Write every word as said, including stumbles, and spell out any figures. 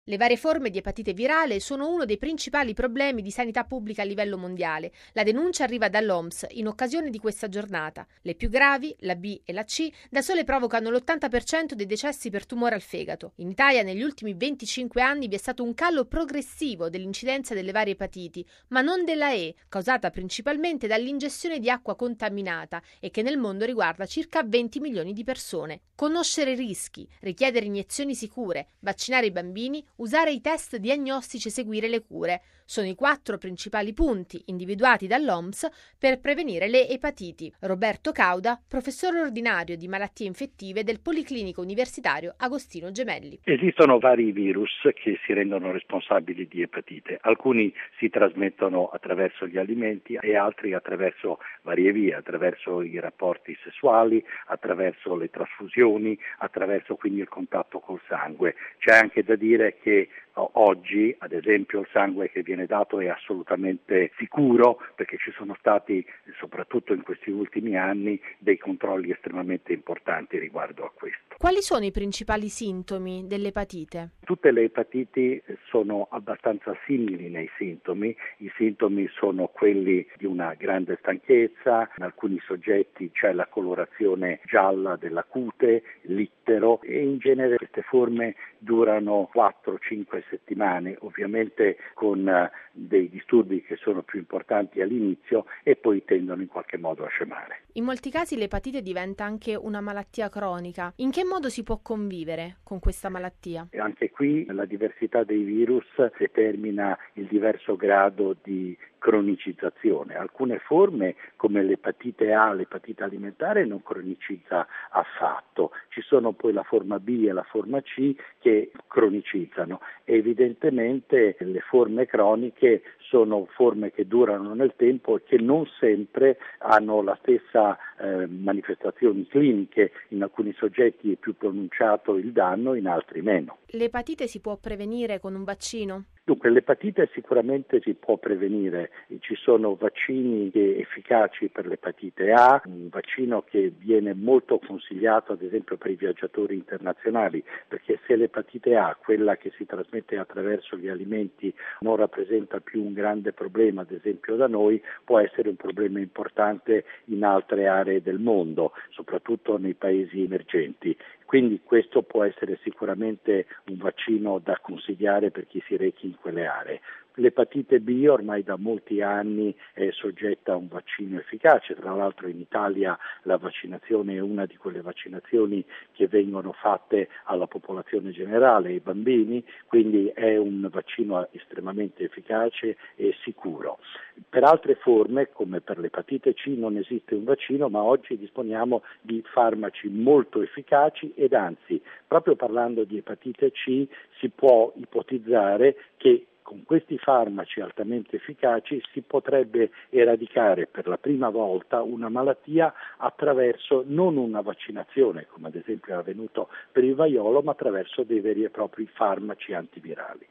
Le varie forme di epatite virale sono uno dei principali problemi di sanità pubblica a livello mondiale. La denuncia arriva dall'O M S in occasione di questa giornata. Le più gravi, la B e la C, da sole provocano l'ottanta per cento dei decessi per tumore al fegato. In Italia negli ultimi venticinque anni vi è stato un calo progressivo dell'incidenza delle varie epatiti, ma non della E, causata principalmente dall'ingestione di acqua contaminata e che nel mondo riguarda circa venti milioni di persone. Conoscere i rischi, richiedere iniezioni sicure, vaccinare i bambini, usare i test diagnostici e seguire le cure. Sono i quattro principali punti individuati dall'O M S per prevenire le epatiti. Roberto Cauda, professore ordinario di malattie infettive del Policlinico Universitario Agostino Gemelli. Esistono vari virus che si rendono responsabili di epatite. Alcuni si trasmettono attraverso gli alimenti e altri attraverso varie vie, attraverso i rapporti sessuali, attraverso le trasfusioni, attraverso quindi il contatto col sangue. C'è anche da dire che oggi, ad esempio, il sangue che viene dato è assolutamente sicuro perché ci sono stati, soprattutto in questi ultimi anni, dei controlli estremamente importanti riguardo a questo. Quali sono i principali sintomi dell'epatite? Tutte le epatiti sono abbastanza simili nei sintomi. I sintomi sono quelli di una grande stanchezza, in alcuni soggetti c'è la colorazione gialla della cute, l'ittero e in genere queste forme durano quattro cinque settimane, ovviamente con dei disturbi che sono più importanti all'inizio e poi tendono in qualche modo a scemare. In molti casi l'epatite diventa anche una malattia cronica. In che modo si può convivere con questa malattia? E anche qui la diversità dei virus determina il diverso grado di cronicizzazione. Alcune forme come l'epatite A, l'epatite alimentare non cronicizza affatto. Ci sono poi la forma B e la forma C che cronicizzano. Evidentemente le forme croniche sono forme che durano nel tempo e che non sempre hanno la stessa eh, manifestazioni cliniche. In alcuni soggetti è più pronunciato il danno, in altri meno. L'epatite si può prevenire con un vaccino? Dunque, l'epatite sicuramente si può prevenire, ci sono vaccini efficaci per l'epatite A, un vaccino che viene molto consigliato ad esempio per i viaggiatori internazionali, perché se l'epatite A, quella che si trasmette attraverso gli alimenti, non rappresenta più un grande problema, ad esempio da noi, può essere un problema importante in altre aree del mondo, soprattutto nei paesi emergenti. Quindi questo può essere sicuramente un vaccino da consigliare per chi si rechi in quelle aree. L'epatite B ormai da molti anni è soggetta a un vaccino efficace, tra l'altro in Italia la vaccinazione è una di quelle vaccinazioni che vengono fatte alla popolazione generale, ai bambini, quindi è un vaccino estremamente efficace e sicuro. Per altre forme, come per l'epatite C, non esiste un vaccino, ma oggi disponiamo di farmaci molto efficaci ed anzi, proprio parlando di epatite C, si può ipotizzare che con questi farmaci altamente efficaci si potrebbe eradicare per la prima volta una malattia attraverso non una vaccinazione, come ad esempio è avvenuto per il vaiolo, ma attraverso dei veri e propri farmaci antivirali.